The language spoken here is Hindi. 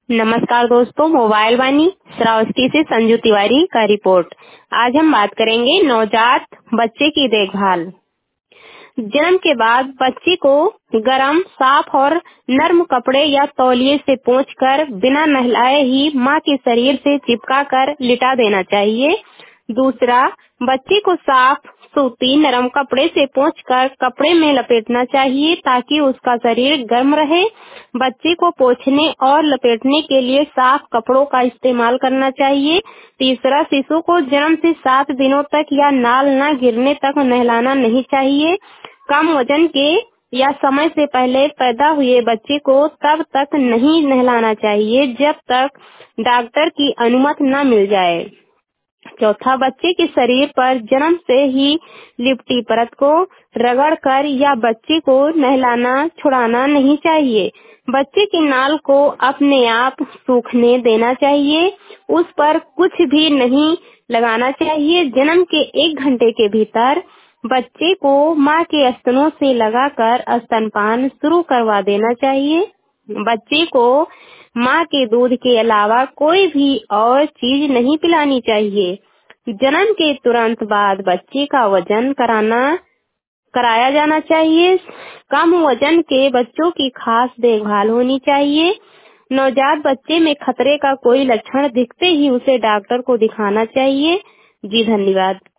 नमस्कार दोस्तों, मोबाइल वाणी श्रावस्ती से संजू तिवारी का रिपोर्ट। आज हम बात करेंगे नवजात बच्चे की देखभाल। जन्म के बाद बच्चे को गर्म, साफ और नर्म कपड़े या तौलिए से पोंछकर बिना नहलाए ही मां के शरीर से चिपका कर लिटा देना चाहिए। दूसरा, बच्चे को साफ सूती नरम कपड़े से पोंछकर कपड़े में लपेटना चाहिए ताकि उसका शरीर गर्म रहे। बच्चे को पोंछने और लपेटने के लिए साफ कपड़ों का इस्तेमाल करना चाहिए। तीसरा, शिशु को जन्म से 7 दिनों तक या नाल न गिरने तक नहलाना नहीं चाहिए। कम वजन के या समय से पहले पैदा हुए बच्चे को तब तक नहीं नहलाना चाहिए जब तक डॉक्टर की अनुमति न मिल जाए। चौथा, बच्चे के शरीर पर जन्म से ही लिपटी परत को रगड़कर या बच्चे को नहलाना छुड़ाना नहीं चाहिए। बच्चे की नाल को अपने आप सूखने देना चाहिए, उस पर कुछ भी नहीं लगाना चाहिए। जन्म के 1 घंटे के भीतर बच्चे को मां के स्तनों से लगाकर स्तनपान शुरू करवा देना चाहिए। बच्चे को मां के दूध के अलावा कोई भी और चीज नहीं पिलानी चाहिए। जन्म के तुरंत बाद बच्चे का वजन कराया जाना चाहिए। कम वजन के बच्चों की खास देखभाल होनी चाहिए। नवजात बच्चे में खतरे का कोई लक्षण दिखते ही उसे डॉक्टर को दिखाना चाहिए। जी धन्यवाद।